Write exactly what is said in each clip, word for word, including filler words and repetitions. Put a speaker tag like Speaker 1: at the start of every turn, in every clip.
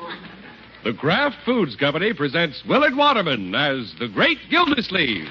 Speaker 1: The Kraft Foods Company presents Willard Waterman as the Great Gildersleeve.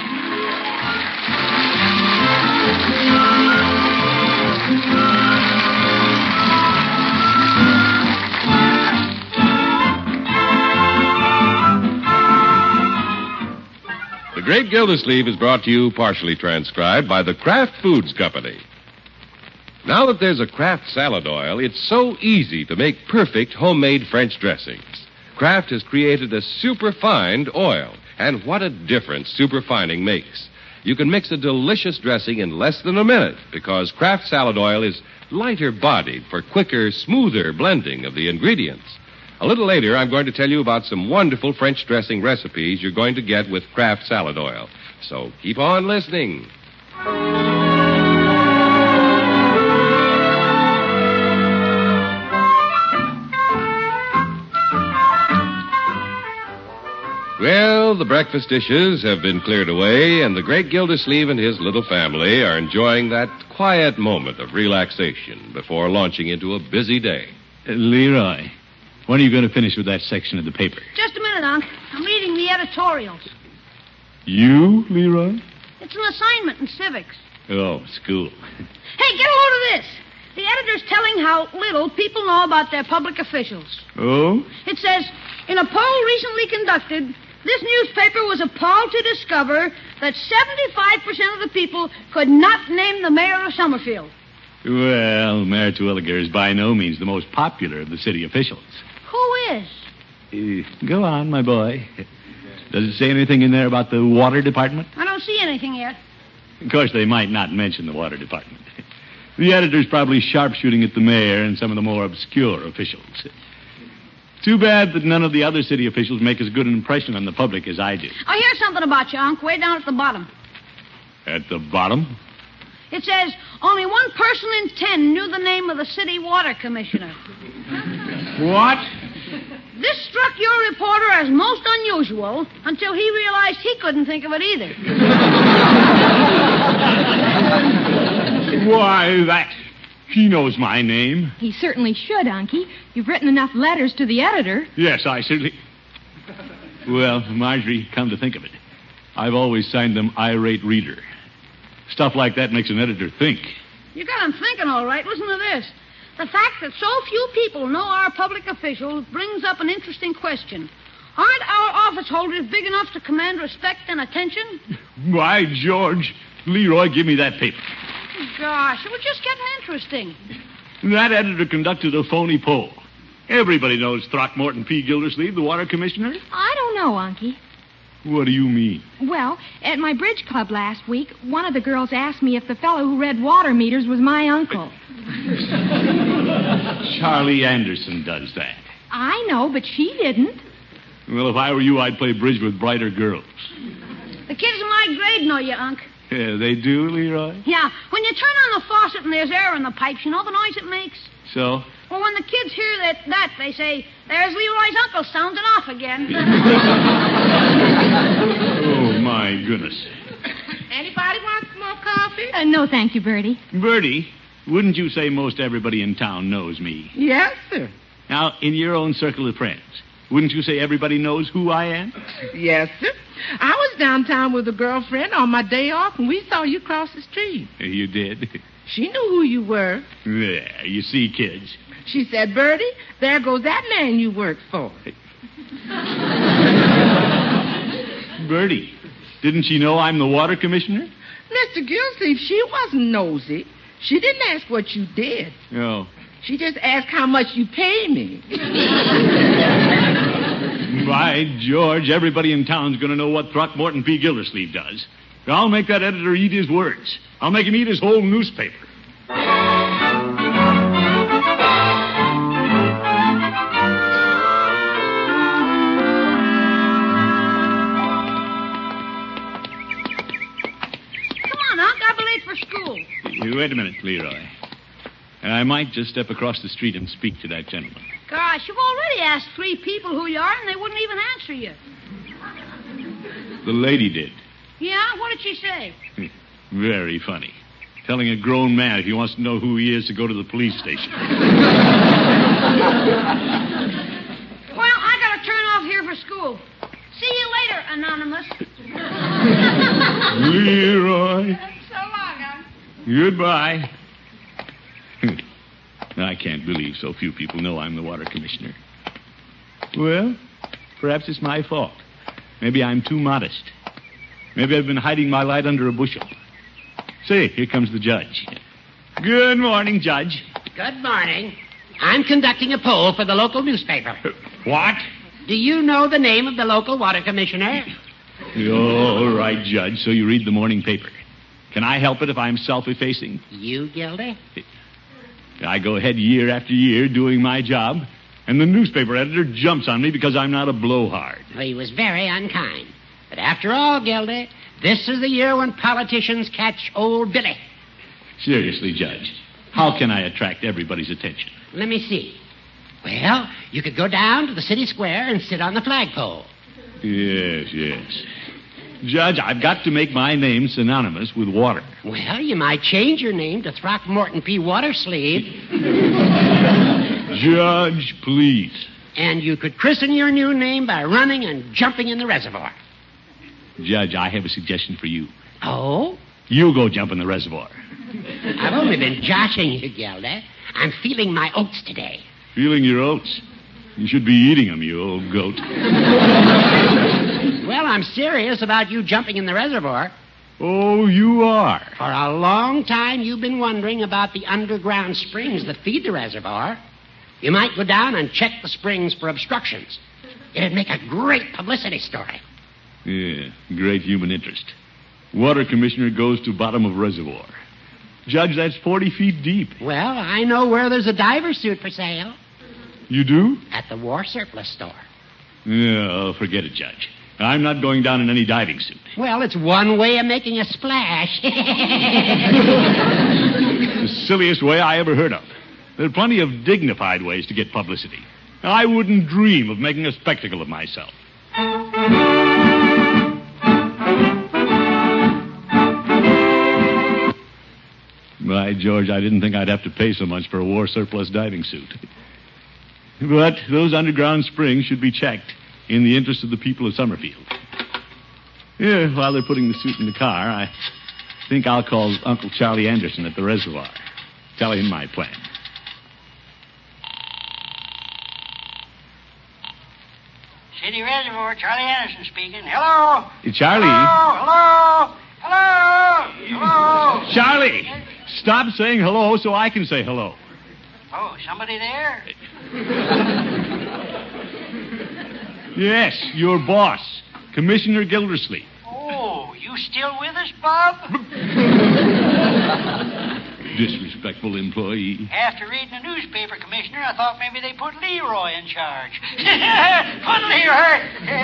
Speaker 1: The Great Gildersleeve is brought to you, partially transcribed, by the Kraft Foods Company. Now that there's a Kraft salad oil, it's so easy to make perfect homemade French dressings. Kraft has created a superfined oil, and what a difference superfining makes. You can mix a delicious dressing in less than a minute because Kraft salad oil is lighter bodied for quicker, smoother blending of the ingredients. A little later, I'm going to tell you about some wonderful French dressing recipes you're going to get with Kraft salad oil. So keep on listening. Well, the breakfast dishes have been cleared away, and the Great Gildersleeve and his little family are enjoying that quiet moment of relaxation before launching into a busy day.
Speaker 2: Uh, Leroy, when are you going to finish with that section of the paper?
Speaker 3: Just a minute, Unc. I'm reading the editorials.
Speaker 2: You, Leroy?
Speaker 3: It's an assignment in civics.
Speaker 2: Oh, school.
Speaker 3: Hey, get a load of this. The editor's telling how little people know about their public officials.
Speaker 2: Oh?
Speaker 3: It says, in a poll recently conducted, this newspaper was appalled to discover that seventy-five percent of the people could not name the mayor of Summerfield.
Speaker 2: Well, Mayor Terwilliger is by no means the most popular of the city officials.
Speaker 3: Who is?
Speaker 2: Uh, go on, my boy. Does it say anything in there about the water department?
Speaker 3: I don't see anything yet.
Speaker 2: Of course, they might not mention the water department. The editor's probably sharpshooting at the mayor and some of the more obscure officials. Too bad that none of the other city officials make as good an impression on the public as I do.
Speaker 3: I hear something about you, Unc, way down at the bottom.
Speaker 2: At the bottom?
Speaker 3: It says, only one person in ten knew the name of the city water commissioner.
Speaker 2: What?
Speaker 3: This struck your reporter as most unusual until he realized he couldn't think of it either.
Speaker 2: Why, that... He knows my name.
Speaker 4: He certainly should, Unky. You've written enough letters to the editor.
Speaker 2: Yes, I certainly... Well, Marjorie, come to think of it, I've always signed them irate reader. Stuff like that makes an editor think.
Speaker 3: You got him thinking, all right. Listen to this. The fact that so few people know our public officials brings up an interesting question. Aren't our office holders big enough to command respect and attention?
Speaker 2: Why, George, Leroy, give me that paper.
Speaker 3: Gosh, it was just getting interesting.
Speaker 2: That editor conducted a phony poll. Everybody knows Throckmorton P. Gildersleeve, the water commissioner.
Speaker 4: I don't know, Unky.
Speaker 2: What do you mean?
Speaker 4: Well, at my bridge club last week, one of the girls asked me if the fellow who read water meters was my uncle.
Speaker 2: Charlie Anderson does that.
Speaker 4: I know, but she didn't.
Speaker 2: Well, if I were you, I'd play bridge with brighter girls.
Speaker 3: The kids in my grade know you, Unc.
Speaker 2: Yeah, they do, Leroy?
Speaker 3: Yeah, when you turn on the faucet and there's air in the pipes, you know the noise it makes?
Speaker 2: So?
Speaker 3: Well, when the kids hear that, that they say, there's Leroy's uncle sounding off again.
Speaker 2: Oh, my goodness.
Speaker 5: Anybody want some more coffee?
Speaker 4: Uh, no, thank you, Bertie.
Speaker 2: Bertie, wouldn't you say most everybody in town knows me?
Speaker 5: Yes, sir.
Speaker 2: Now, in your own circle of friends, wouldn't you say everybody knows who I am?
Speaker 5: Yes, sir. I was downtown with a girlfriend on my day off, and we saw you cross the street.
Speaker 2: You did?
Speaker 5: She knew who you were.
Speaker 2: There, you see, kids.
Speaker 5: She said, Bertie, there goes that man you work for.
Speaker 2: Bertie, didn't she know I'm the water commissioner?
Speaker 5: Mister Gildersleeve, she wasn't nosy. She didn't ask what you did.
Speaker 2: Oh.
Speaker 5: She just asked how much you pay me.
Speaker 2: By George, everybody in town's going to know what Throckmorton P. Gildersleeve does. I'll make that editor eat his words. I'll make him eat his whole newspaper.
Speaker 3: Come on, Unc. I'll be late for school.
Speaker 2: Wait a minute, Leroy. I might just step across the street and speak to that gentleman.
Speaker 3: Gosh, you've already asked three people who you are, and they wouldn't even answer you.
Speaker 2: The lady did.
Speaker 3: Yeah? What did she say?
Speaker 2: Very funny. Telling a grown man if he wants to know who he is to go to the police station. Leroy.
Speaker 5: So long, Unc.
Speaker 2: Goodbye. I can't believe so few people know I'm the water commissioner. Well, perhaps it's my fault. Maybe I'm too modest. Maybe I've been hiding my light under a bushel. Say, here comes the judge. Good morning, Judge.
Speaker 6: Good morning. I'm conducting a poll for the local newspaper.
Speaker 2: What?
Speaker 6: Do you know the name of the local water commissioner?
Speaker 2: All right, Judge, so you read the morning paper. Can I help it if I'm self-effacing?
Speaker 6: You, Gildy?
Speaker 2: I go ahead year after year doing my job, and the newspaper editor jumps on me because I'm not a blowhard.
Speaker 6: Well, he was very unkind. But after all, Gildy, this is the year when politicians catch old Billy.
Speaker 2: Seriously, Judge, how can I attract everybody's attention?
Speaker 6: Let me see. Well, you could go down to the city square and sit on the flagpole.
Speaker 2: Yes, yes. Judge, I've got to make my name synonymous with water.
Speaker 6: Well, you might change your name to Throckmorton P. Watersleeve.
Speaker 2: Judge, please.
Speaker 6: And you could christen your new name by running and jumping in the reservoir.
Speaker 2: Judge, I have a suggestion for you.
Speaker 6: Oh?
Speaker 2: You go jump in the reservoir.
Speaker 6: I've only been joshing you, Gilda. I'm feeling my oats today.
Speaker 2: Feeling your oats? You should be eating them, you old goat.
Speaker 6: Well, I'm serious about you jumping in the reservoir.
Speaker 2: Oh, you are?
Speaker 6: For a long time, you've been wondering about the underground springs that feed the reservoir. You might go down and check the springs for obstructions. It'd make a great publicity story.
Speaker 2: Yeah, great human interest. Water commissioner goes to bottom of reservoir. Judge, that's forty feet deep.
Speaker 6: Well, I know where there's a diver suit for sale.
Speaker 2: You do?
Speaker 6: At the war surplus store.
Speaker 2: Yeah, oh, forget it, Judge. I'm not going down in any diving suit.
Speaker 6: Well, it's one way of making a splash.
Speaker 2: The silliest way I ever heard of. There are plenty of dignified ways to get publicity. I wouldn't dream of making a spectacle of myself. By George, I didn't think I'd have to pay so much for a war surplus diving suit. But those underground springs should be checked in the interest of the people of Summerfield. Yeah, while they're putting the suit in the car, I think I'll call Uncle Charlie Anderson at the reservoir. Tell him my plan.
Speaker 7: City Reservoir, Charlie Anderson speaking. Hello?
Speaker 2: Hey, Charlie.
Speaker 7: Hello? Hello? Hello? Hello?
Speaker 2: Charlie, stop saying hello so I can say hello.
Speaker 7: Oh, somebody there?
Speaker 2: Yes, your boss, Commissioner Gildersleeve.
Speaker 7: Oh, you still with us, Bob?
Speaker 2: Disrespectful employee.
Speaker 7: After reading the newspaper, Commissioner, I thought maybe they put Leroy in charge. Put Leroy!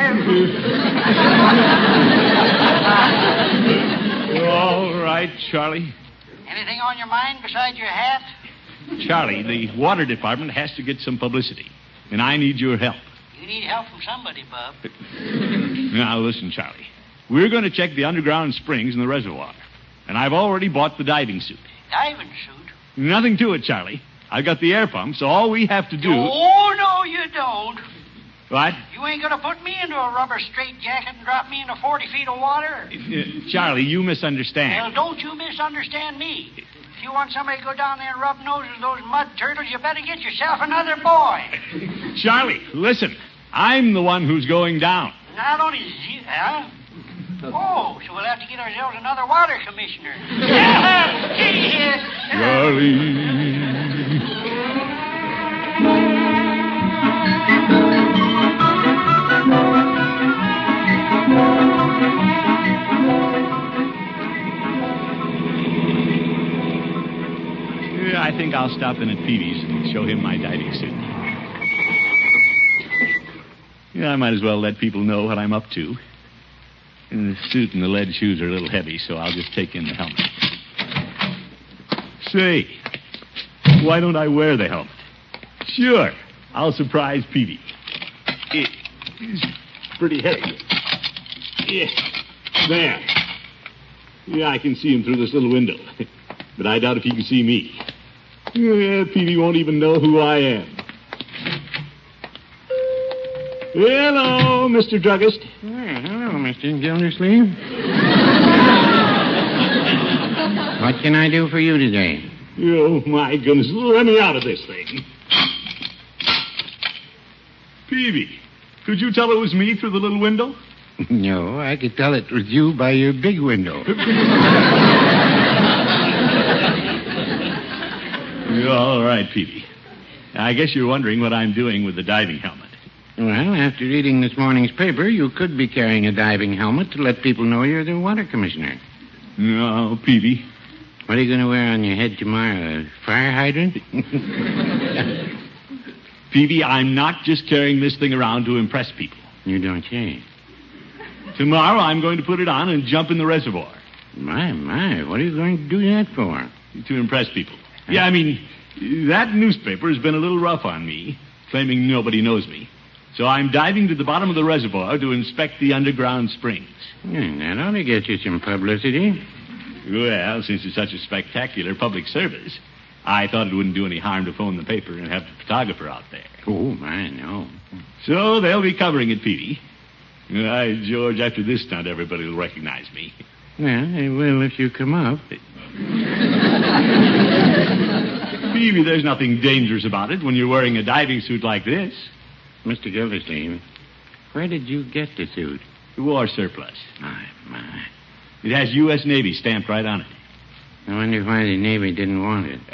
Speaker 2: All right, Charlie.
Speaker 7: Anything on your mind besides your hat?
Speaker 2: Charlie, the water department has to get some publicity, and I need your help.
Speaker 7: You need help from somebody, Bub.
Speaker 2: Now, listen, Charlie. We're going to check the underground springs in the reservoir, and I've already bought the diving suit.
Speaker 7: Diving suit?
Speaker 2: Nothing to it, Charlie. I've got the air pump, so all we have to do...
Speaker 7: Oh, no, you don't.
Speaker 2: What?
Speaker 7: You ain't going to put me into a rubber straitjacket and drop me into forty feet of water?
Speaker 2: Uh, Charlie, you misunderstand.
Speaker 7: Well, don't you misunderstand me. If you want somebody to go down there and rub noses with those mud turtles, you better get yourself another boy.
Speaker 2: Charlie, listen. I'm the one who's going down.
Speaker 7: Not only is he, huh? Oh, so we'll have to get ourselves another water commissioner.
Speaker 2: Charlie. Yeah, I think I'll stop in at Peavy's and show him my diving suit. Yeah, I might as well let people know what I'm up to. And the suit and the lead shoes are a little heavy, so I'll just take in the helmet. Say, why don't I wear the helmet? Sure, I'll surprise Peavy. It, it's pretty heavy. Yeah, there. Yeah, I can see him through this little window. But I doubt if he can see me. Yeah, Peavy won't even know who I am. Hello, Mister Druggist.
Speaker 8: Hey, hello, Mister Gildersleeve. What can I do for you today?
Speaker 2: Oh, my goodness. Let me out of this thing. Peavy, could you tell it was me through the little window?
Speaker 8: No, I could tell it was you by your big window.
Speaker 2: All right, Peavy. I guess you're wondering what I'm doing with the diving helmet.
Speaker 8: Well, after reading this morning's paper, you could be carrying a diving helmet to let people know you're the water commissioner.
Speaker 2: No, Peavy.
Speaker 8: What are you going to wear on your head tomorrow? A fire hydrant?
Speaker 2: Peavy, I'm not just carrying this thing around to impress people.
Speaker 8: You don't say.
Speaker 2: Tomorrow I'm going to put it on and jump in the reservoir.
Speaker 8: My, my, what are you going to do that for?
Speaker 2: To impress people. Yeah, I mean, that newspaper has been a little rough on me, claiming nobody knows me. So I'm diving to the bottom of the reservoir to inspect the underground springs.
Speaker 8: Hmm, that ought to get you some publicity.
Speaker 2: Well, since it's such a spectacular public service, I thought it wouldn't do any harm to phone the paper and have the photographer out there.
Speaker 8: Oh, my, no.
Speaker 2: So they'll be covering it, Peavy. Why, George, after this stunt, everybody will recognize me.
Speaker 8: Well, they will if you come up.
Speaker 2: Peavy, there's nothing dangerous about it when you're wearing a diving suit like this.
Speaker 8: Mister Gildersleeve, where did you get the suit?
Speaker 2: War surplus.
Speaker 8: My, my.
Speaker 2: It has U S Navy stamped right on it.
Speaker 8: I wonder why the Navy didn't want it.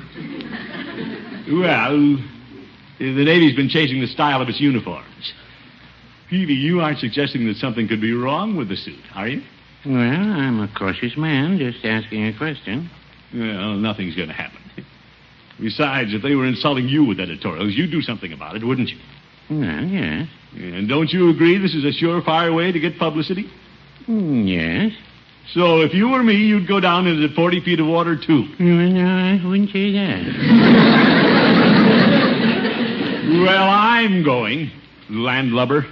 Speaker 2: Well, the Navy's been changing the style of its uniforms. Peavy, you aren't suggesting that something could be wrong with the suit, are you?
Speaker 8: Well, I'm a cautious man, just asking a question.
Speaker 2: Well, nothing's going to happen. Besides, if they were insulting you with editorials, you'd do something about it, wouldn't you?
Speaker 8: Well, yes.
Speaker 2: And don't you agree this is a surefire way to get publicity?
Speaker 8: Mm, yes.
Speaker 2: So if you were me, you'd go down into forty feet of water, too.
Speaker 8: Well, no, I wouldn't say that.
Speaker 2: Well, I'm going, landlubber.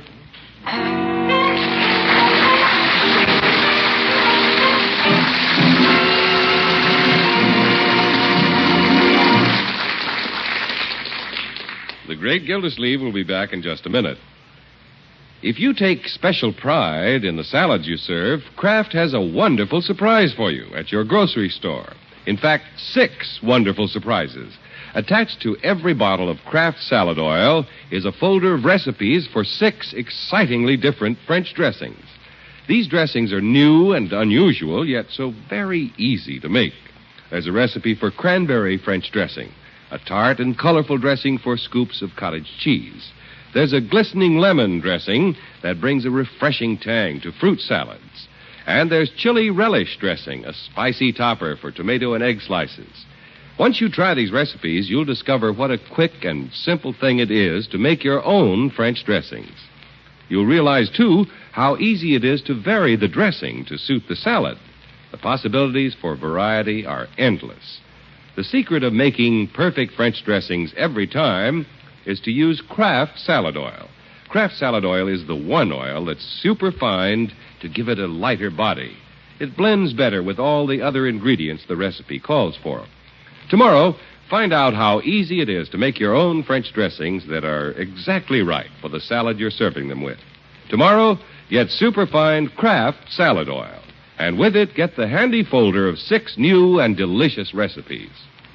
Speaker 1: The great Gildersleeve will be back in just a minute. If you take special pride in the salads you serve, Kraft has a wonderful surprise for you at your grocery store. In fact, six wonderful surprises. Attached to every bottle of Kraft salad oil is a folder of recipes for six excitingly different French dressings. These dressings are new and unusual, yet so very easy to make. There's a recipe for cranberry French dressing, a tart and colorful dressing for scoops of cottage cheese. There's a glistening lemon dressing that brings a refreshing tang to fruit salads. And there's chili relish dressing, a spicy topper for tomato and egg slices. Once you try these recipes, you'll discover what a quick and simple thing it is to make your own French dressings. You'll realize, too, how easy it is to vary the dressing to suit the salad. The possibilities for variety are endless. The secret of making perfect French dressings every time is to use Kraft salad oil. Kraft salad oil is the one oil that's superfined to give it a lighter body. It blends better with all the other ingredients the recipe calls for. Tomorrow, find out how easy it is to make your own French dressings that are exactly right for the salad you're serving them with. Tomorrow, get superfine Kraft salad oil. And with it, get the handy folder of six new and delicious recipes.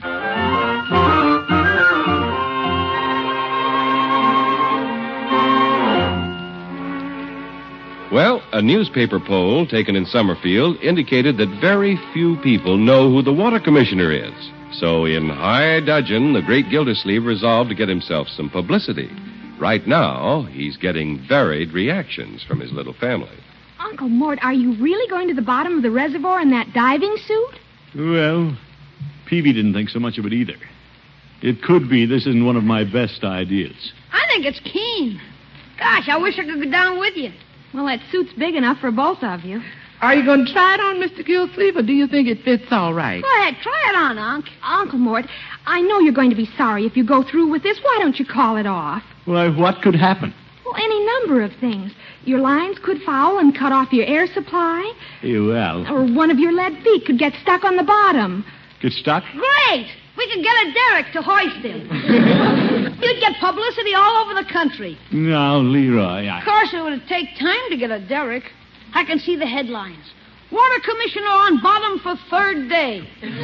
Speaker 1: Well, a newspaper poll taken in Summerfield indicated that very few people know who the water commissioner is. So in high dudgeon, the great Gildersleeve resolved to get himself some publicity. Right now, he's getting varied reactions from his little family.
Speaker 4: Uncle Mort, are you really going to the bottom of the reservoir in that diving suit?
Speaker 2: Well, Peavy didn't think so much of it either. It could be this isn't one of my best ideas.
Speaker 3: I think it's keen. Gosh, I wish I could go down with you.
Speaker 4: Well, that suit's big enough for both of you.
Speaker 5: Are you going to try it on, Mister Gildersleeve, or do you think it fits all right?
Speaker 3: Go ahead, try it on, Unc.
Speaker 4: Uncle Mort, I know you're going to be sorry if you go through with this. Why don't you call it off?
Speaker 2: Why, what could happen?
Speaker 4: Well, any number of things. Your lines could foul and cut off your air supply.
Speaker 2: Yeah, well.
Speaker 4: Or one of your lead feet could get stuck on the bottom.
Speaker 2: Get stuck?
Speaker 3: Great! We could get a derrick to hoist him. You'd get publicity all over the country.
Speaker 2: No, Leroy, I...
Speaker 3: Of course, it would take time to get a derrick. I can see the headlines. Water commissioner on bottom for third day.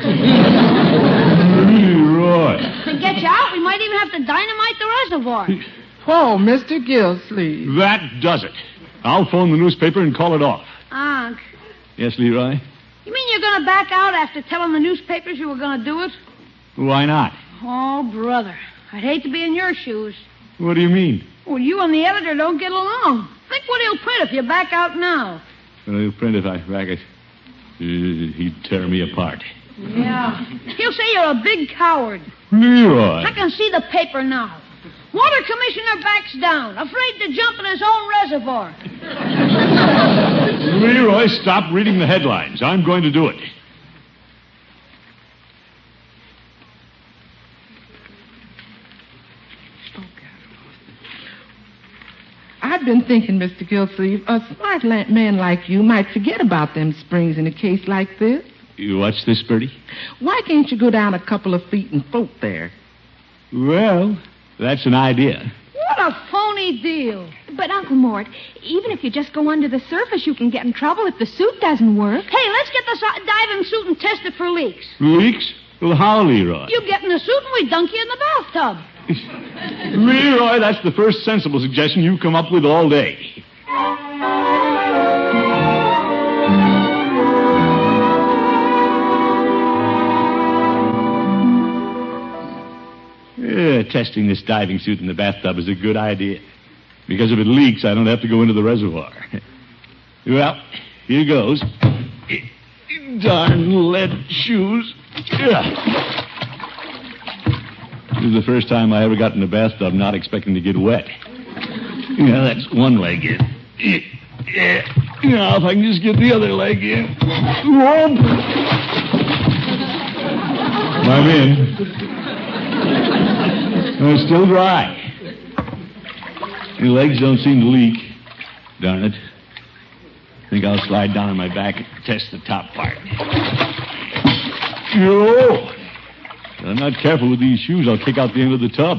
Speaker 2: Leroy.
Speaker 3: To get you out, we might even have to dynamite the reservoir.
Speaker 5: Oh, Mister Gilsleeve.
Speaker 2: That does it. I'll phone the newspaper and call it off.
Speaker 3: Unc,
Speaker 2: Yes, Leroy?
Speaker 3: you mean you're going to back out after telling the newspapers you were going to do it?
Speaker 2: Why not?
Speaker 3: Oh, brother, I'd hate to be in your shoes.
Speaker 2: What do you mean?
Speaker 3: Well, you and the editor don't get along. Think what he'll print if you back out now.
Speaker 2: Well, he'll print if I back it. Uh, he'd tear me apart.
Speaker 3: Yeah. He'll say you're a big coward.
Speaker 2: Leroy.
Speaker 3: I can see the paper now. Water commissioner backs down, afraid to jump in his own reservoir.
Speaker 2: Leroy, stop reading the headlines. I'm going to do it.
Speaker 5: I've been thinking, Mister Gilsleeve, a smart la- man like you might forget about them springs in a case like this.
Speaker 2: You watch this, Bertie?
Speaker 5: Why can't you go down a couple of feet and float there?
Speaker 2: Well, that's an idea.
Speaker 3: What a phony deal.
Speaker 4: But, Uncle Mort, even if you just go under the surface, you can get in trouble if the suit doesn't work.
Speaker 3: Hey, let's get the su- diving suit and test it for leaks.
Speaker 2: Leaks? Well, how, Leroy?
Speaker 3: You get in the suit and we dunk you in the bathtub.
Speaker 2: Leroy, that's the first sensible suggestion you've come up with all day. Yeah, testing this diving suit in the bathtub is a good idea. Because if it leaks, I don't have to go into the reservoir. Well, here goes. Darn lead shoes. Ugh. This is the first time I ever got in the bathtub not expecting to get wet. Yeah, that's one leg in. Yeah. Now, if I can just get the other leg in. Whoop. I'm in. I'm still dry. The legs don't seem to leak. Darn it. I think I'll slide down on my back and test the top part. Oh! If I'm not careful with these shoes, I'll kick out the end of the tub.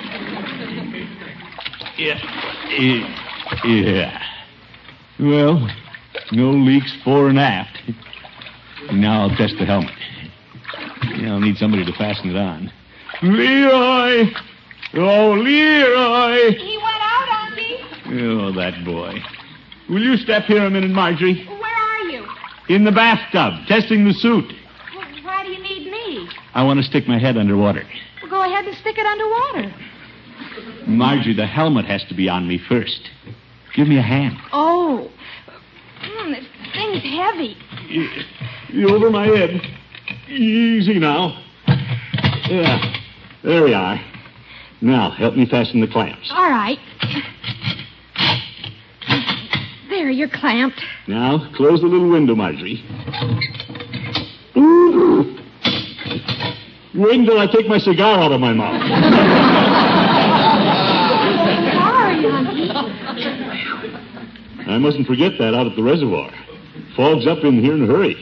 Speaker 2: Yeah. Yeah. Well, no leaks fore and aft. Now I'll test the helmet. Yeah, I'll need somebody to fasten it on. Leroy! Oh, Leroy!
Speaker 4: He went out, Auntie.
Speaker 2: Oh, that boy. Will you step here a minute, Marjorie?
Speaker 4: Where are you?
Speaker 2: In the bathtub, testing the suit.
Speaker 4: Well, why do you need me?
Speaker 2: I want to stick my head underwater.
Speaker 4: Well, go ahead and stick it underwater.
Speaker 2: Marjorie, the helmet has to be on me first. Give me a hand.
Speaker 4: Oh. Mm, this thing's heavy.
Speaker 2: You over my head. Easy now. Yeah. There we are. Now, help me fasten the clamps.
Speaker 4: All right. There, you're clamped.
Speaker 2: Now, close the little window, Marjorie. Ooh. Wait until I take my cigar out of my mouth.
Speaker 4: Sorry, Auntie.
Speaker 2: I mustn't forget that out at the reservoir. Fog's up in here in a hurry.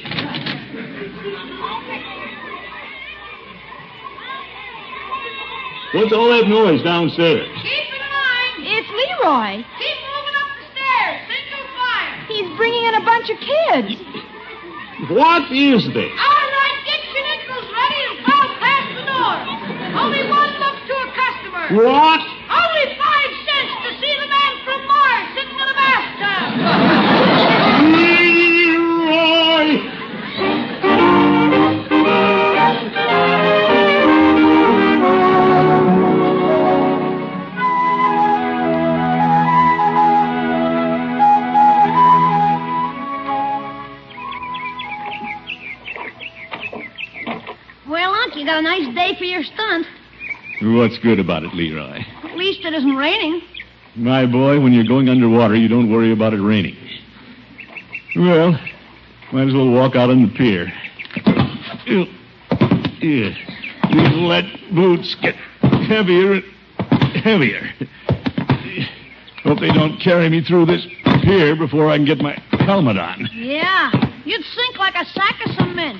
Speaker 2: What's all that noise downstairs?
Speaker 3: Keep in mind.
Speaker 4: It's Leroy.
Speaker 3: Keep moving up the stairs. Single file.
Speaker 4: He's bringing in a bunch of kids.
Speaker 2: What is this?
Speaker 3: All right, get your nickels ready and fall past the door. Only one look to a customer.
Speaker 2: What?
Speaker 3: Only five cents to see the man from Mars sitting in a bathtub.
Speaker 2: Leroy!
Speaker 3: Well, Unc, you got a nice day for your stunt.
Speaker 2: What's good about it, Leroy?
Speaker 3: At least it isn't raining.
Speaker 2: My boy, when you're going underwater, you don't worry about it raining. Well, might as well walk out on the pier. Ew. Yeah. These lead boots get heavier and heavier. Hope they don't carry me through this pier before I can get my helmet on.
Speaker 3: Yeah, you'd sink like a sack of cement.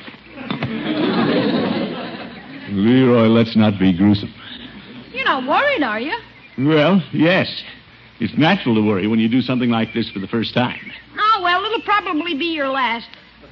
Speaker 2: Leroy, let's not be gruesome.
Speaker 3: You're not worried, are you?
Speaker 2: Well, yes. It's natural to worry when you do something like this for the first time.
Speaker 3: Oh, well, it'll probably be your last.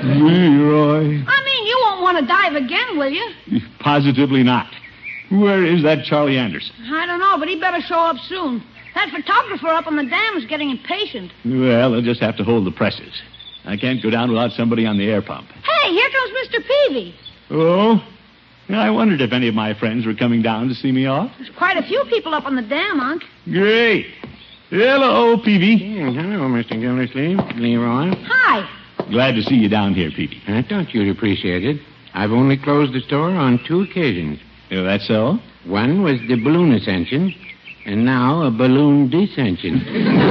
Speaker 2: Leroy.
Speaker 3: I mean, you won't want to dive again, will you?
Speaker 2: Positively not. Where is that Charlie Anderson?
Speaker 3: I don't know, but he better show up soon. That photographer up on the dam is getting impatient.
Speaker 2: Well, they'll just have to hold the presses. I can't go down without somebody on the air pump.
Speaker 3: Hey, here comes Mister Peavy.
Speaker 2: Oh? I wondered if any of my friends were coming down to see me off.
Speaker 3: There's quite a few people up on the dam, Unc.
Speaker 2: Great. Hello, Peavy.
Speaker 8: Yeah, hello, Mister Gildersleeve. Leroy.
Speaker 3: Hi.
Speaker 2: Glad to see you down here, Peavy.
Speaker 8: I thought you'd appreciate it. I've only closed the store on two occasions.
Speaker 2: Oh, that's so?
Speaker 8: One was the balloon ascension, and now a balloon descension.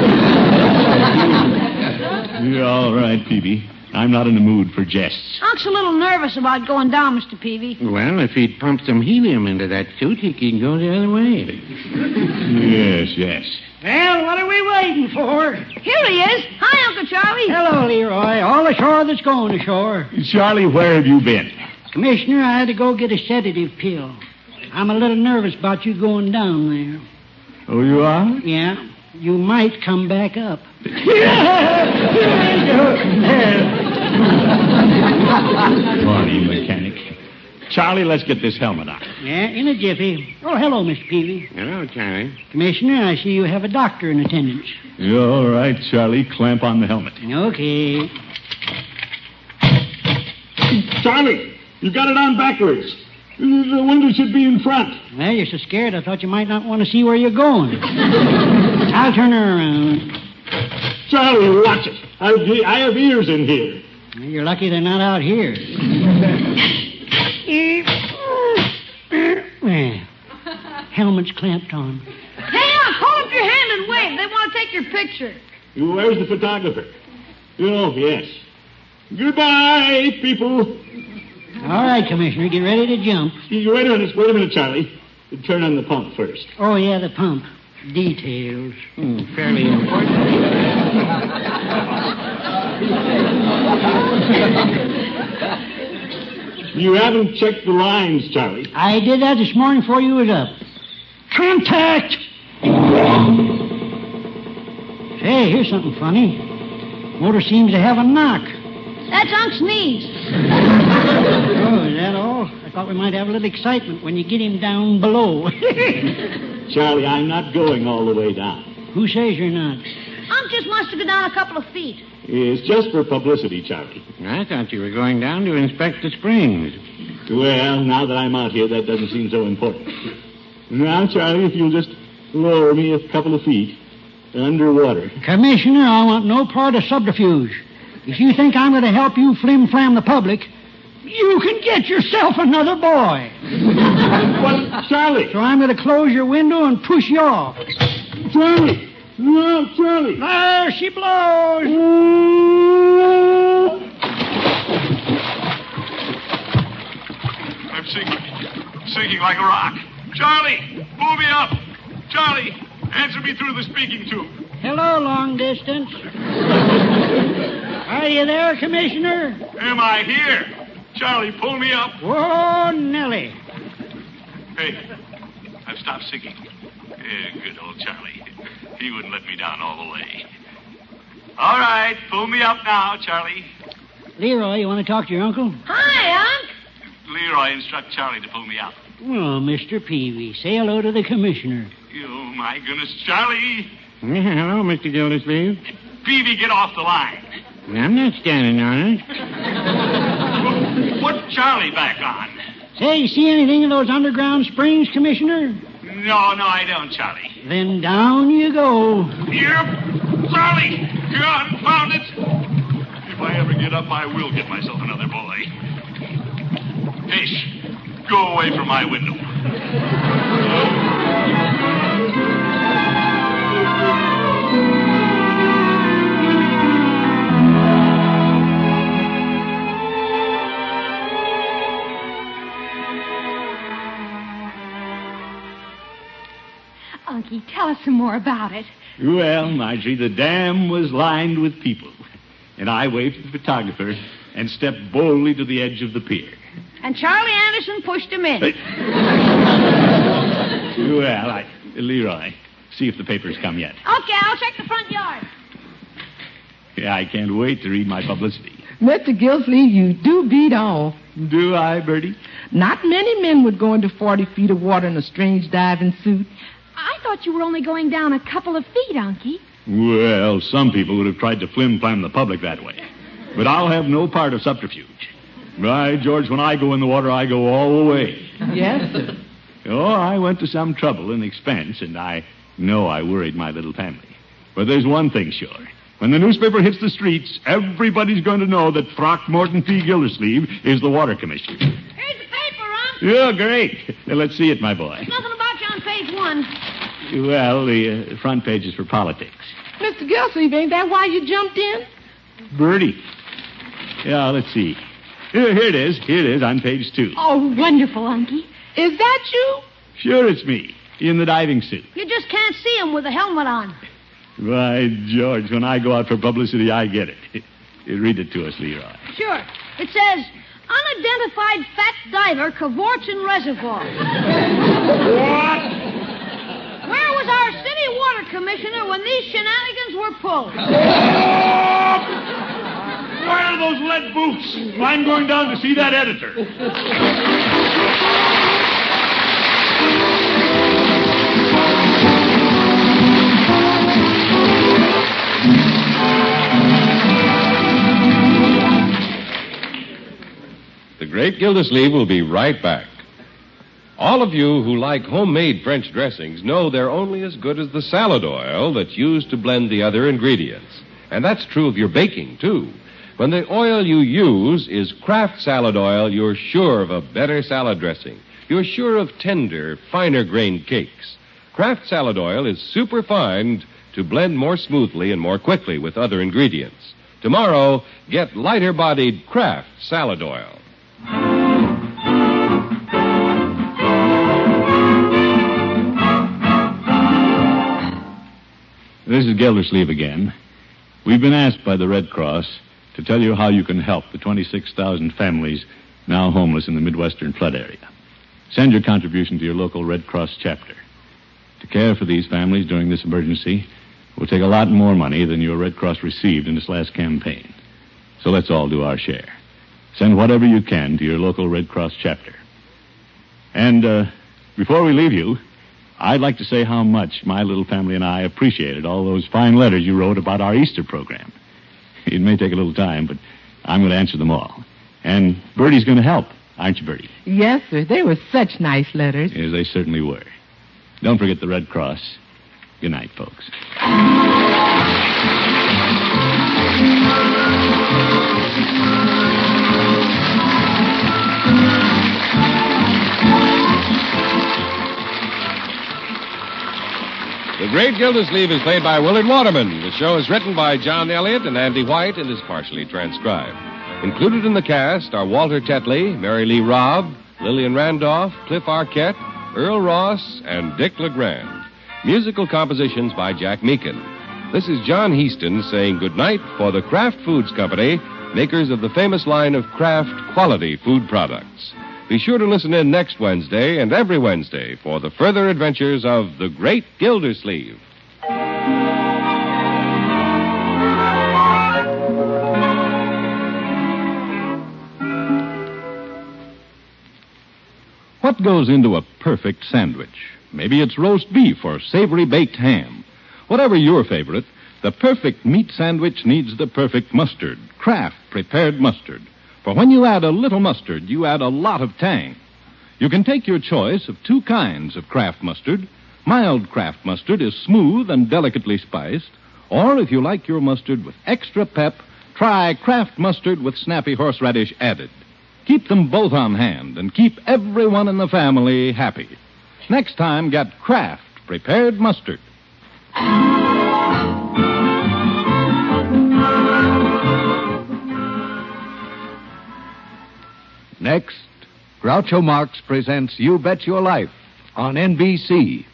Speaker 2: You're all right, Peavy. I'm not in the mood for jests.
Speaker 3: Unc's a little nervous about going down, Mister Peavy.
Speaker 8: Well, if he'd pump some helium into that suit, he could go the other way.
Speaker 2: Yes, yes.
Speaker 7: Well, what are we waiting for?
Speaker 3: Here he is. Hi, Uncle Charlie.
Speaker 7: Hello, Leroy. All ashore that's going ashore.
Speaker 2: Charlie, where have you been?
Speaker 7: Commissioner, I had to go get a sedative pill. I'm a little nervous about you going down there.
Speaker 2: Oh, you are?
Speaker 7: Yeah. You might come back up.
Speaker 2: Morning, mechanic. Charlie, let's get this helmet on.
Speaker 7: Yeah, in a jiffy. Oh, hello, Mister Peavy.
Speaker 8: Hello, Charlie.
Speaker 7: Commissioner, I see you have a doctor in attendance.
Speaker 2: You're all right, Charlie. Clamp on the helmet.
Speaker 7: Okay.
Speaker 2: Charlie, you got it on backwards. The window should be in front.
Speaker 7: Well, you're so scared I thought you might not want to see where you're going. I'll turn her around.
Speaker 2: Charlie, watch it. I've, I have ears in here.
Speaker 7: Well, you're lucky they're not out here. Well, helmet's clamped on.
Speaker 3: Hey, Unc, hold up your hand and wave. They want to take your picture.
Speaker 2: Where's the photographer? Oh, yes. Goodbye, people.
Speaker 7: All right, Commissioner, get ready to jump.
Speaker 2: You wait a minute, wait a minute, Charlie. Turn on the pump first.
Speaker 7: Oh, yeah, the pump. Details.
Speaker 8: Hmm, fairly important.
Speaker 2: You haven't checked the lines, Charlie.
Speaker 7: I did that this morning before you was up. Contact! Hey, here's something funny. Motor seems to have a knock.
Speaker 3: That's Unc's knees.
Speaker 7: Oh, is that all? I thought we might have a little excitement when you get him down below.
Speaker 2: Charlie, I'm not going all the way down.
Speaker 7: Who says you're not?
Speaker 3: Unc just wants to go down a couple of feet.
Speaker 2: It's just for publicity, Charlie.
Speaker 8: I thought you were going down to inspect the springs.
Speaker 2: Well, now that I'm out here, that doesn't seem so important. Now, Charlie, if you'll just lower me a couple of feet underwater.
Speaker 7: Commissioner, I want no part of subterfuge. If you think I'm going to help you flim-flam the public, you can get yourself another boy.
Speaker 2: What, Charlie?
Speaker 7: So I'm going to close your window and push you off.
Speaker 2: Charlie! No, Charlie!
Speaker 7: There she blows.
Speaker 9: I'm sinking. Sinking like a rock. Charlie! Pull me up! Charlie! Answer me through the speaking tube.
Speaker 7: Hello, long distance. Are you there, Commissioner?
Speaker 9: Am I here? Charlie, pull me up.
Speaker 7: Whoa, Nellie.
Speaker 9: Hey, I've stopped sinking. Yeah, good old Charlie. He wouldn't let me down all the way. All right, pull me up now, Charlie.
Speaker 7: Leroy, you want to talk to your uncle?
Speaker 3: Hi, Unc.
Speaker 9: Leroy, instruct Charlie to pull me up.
Speaker 7: Oh, Mister Peavy, say hello to the Commissioner.
Speaker 9: Oh, my goodness, Charlie.
Speaker 8: Yeah, hello, Mister Gildersleeve.
Speaker 9: Peavy, get off the line.
Speaker 8: I'm not standing on it.
Speaker 9: Put Charlie back on.
Speaker 7: Say, you see anything in those underground springs, Commissioner?
Speaker 9: No, no, I don't, Charlie.
Speaker 7: Then down you go.
Speaker 9: Yep. Charlie! Confound it! If I ever get up, I will get myself another boy. Fish, go away from my window.
Speaker 4: Unky, tell us some more about it.
Speaker 2: Well, Marjorie, the dam was lined with people. And I waved to the photographer and stepped boldly to the edge of the pier.
Speaker 3: And Charlie Anderson pushed him in.
Speaker 2: Well, I... Leroy, see if the papers come yet.
Speaker 3: Okay, I'll check the front yard.
Speaker 2: Yeah, I can't wait to read my publicity.
Speaker 5: Mister Gilsleeve, you do beat all.
Speaker 2: Do I, Bertie?
Speaker 5: Not many men would go into forty feet of water in a strange diving suit.
Speaker 4: I thought you were only going down a couple of feet, Unky.
Speaker 2: Well, some people would have tried to flim-flam the public that way. But I'll have no part of subterfuge. Right, George, when I go in the water, I go all the way.
Speaker 5: Yes, sir.
Speaker 2: Oh, I went to some trouble and expense, and I know I worried my little family. But there's one thing sure. When the newspaper hits the streets, everybody's going to know that Throckmorton P. Gildersleeve is the water commissioner.
Speaker 3: Here's the paper, Unc.
Speaker 2: Yeah, great. Now, let's see it, my boy.
Speaker 3: There's nothing about you on page one.
Speaker 2: Well, the uh, front page is for politics.
Speaker 5: Mister Gilsleeve, ain't that why you jumped in?
Speaker 2: Bertie. Yeah, let's see. Here, here it is. Here it is on page two.
Speaker 4: Oh, wonderful, Unky.
Speaker 5: Is that you?
Speaker 2: Sure, it's me, in the diving suit.
Speaker 3: You just can't see him with the helmet on.
Speaker 2: Why, George, when I go out for publicity, I get it. Read it to us, Leroy.
Speaker 3: Sure. It says, unidentified fat diver cavorts in reservoir.
Speaker 2: What?
Speaker 3: Where was our city water commissioner when these shenanigans were pulled?
Speaker 2: Where are those lead boots? I'm going down to see that editor.
Speaker 1: The Great Gildersleeve will be right back. All of you who like homemade French dressings know they're only as good as the salad oil that's used to blend the other ingredients. And that's true of your baking, too. When the oil you use is Kraft salad oil, you're sure of a better salad dressing. You're sure of tender, finer-grained cakes. Kraft salad oil is super fine to blend more smoothly and more quickly with other ingredients. Tomorrow, get lighter-bodied Kraft salad oil.
Speaker 2: This is Gildersleeve again. We've been asked by the Red Cross to tell you how you can help the twenty-six thousand families now homeless in the Midwestern flood area. Send your contribution to your local Red Cross chapter. To care for these families during this emergency will take a lot more money than your Red Cross received in this last campaign. So let's all do our share. Send whatever you can to your local Red Cross chapter. And uh, before we leave you, I'd like to say how much my little family and I appreciated all those fine letters you wrote about our Easter program. It may take a little time, but I'm going to answer them all. And Bertie's going to help, aren't you, Bertie?
Speaker 5: Yes, sir. They were such nice letters.
Speaker 2: Yes, they certainly were. Don't forget the Red Cross. Good night, folks.
Speaker 1: The Great Gildersleeve is played by Willard Waterman. The show is written by John Elliott and Andy White and is partially transcribed. Included in the cast are Walter Tetley, Mary Lee Robb, Lillian Randolph, Cliff Arquette, Earl Ross, and Dick LeGrand. Musical compositions by Jack Meakin. This is John Heaston saying goodnight for the Kraft Foods Company, makers of the famous line of Kraft quality food products. Be sure to listen in next Wednesday and every Wednesday for the further adventures of the Great Gildersleeve.
Speaker 10: What goes into a perfect sandwich? Maybe it's roast beef or savory baked ham. Whatever your favorite, the perfect meat sandwich needs the perfect mustard, Kraft prepared mustard. For when you add a little mustard, you add a lot of tang. You can take your choice of two kinds of Kraft mustard. Mild Kraft mustard is smooth and delicately spiced. Or if you like your mustard with extra pep, try Kraft mustard with snappy horseradish added. Keep them both on hand and keep everyone in the family happy. Next time, get Kraft prepared mustard.
Speaker 11: Next, Groucho Marx presents You Bet Your Life on N B C.